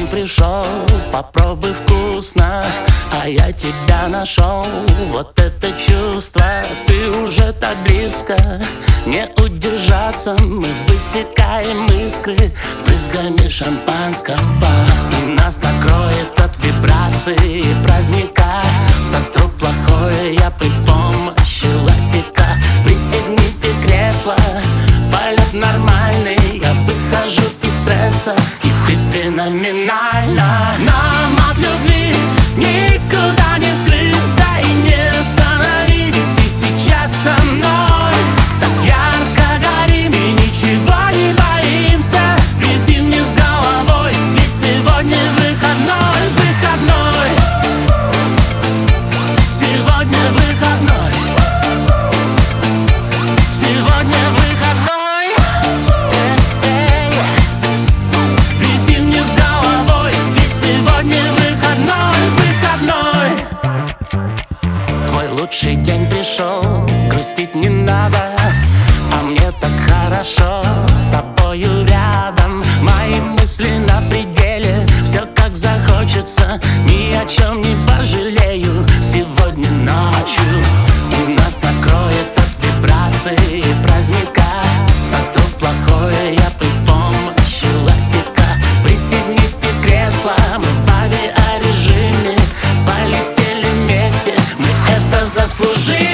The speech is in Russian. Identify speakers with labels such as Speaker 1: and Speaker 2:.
Speaker 1: день пришел, попробуй вкусно, а я тебя нашел. Вот это чувство, ты уже так близко, не удержаться. Мы высекаем искры брызгами шампанского, и нас накроет от вибраций праздника. Сотру плохое я при помощи ластика. Пристегните кресло, полет нормальный, я выхожу из стресса, и ты феноменальна. Нам от любви никуда не скрыться и не остановить. Ты сейчас со мной, так ярко горим и ничего не боимся. Вези мне с головой, ведь сегодня выходной, выходной. Сегодня выходной. Сегодня выходной. Вези мне с головой, ведь сегодня выходной, выходной. Твой лучший день пришел, грустить не надо, а мне так хорошо с тобою рядом. Мои мысли на пределе, все как захочется, ни о чем не пожалею сегодня ночью. И нас накроет от вибраций праздника. Сотру плохое я при помощи ластика. Пристегните кресло, мы в авиарежиме, полетели вместе, мы это заслужили.